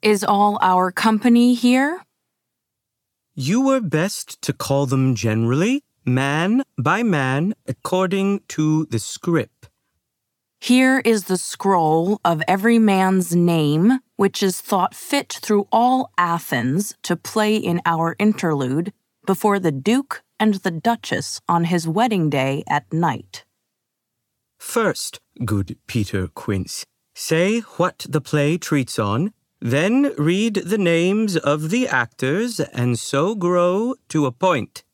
Is all our company here? You were best to call them generally, man by man, according to the script. Here is the scroll of every man's name, which is thought fit through all Athens to play in our interlude before the Duke and the Duchess on his wedding day at night. First, good Peter Quince, say what the play treats on, then read the names of the actors, and so grow to a point.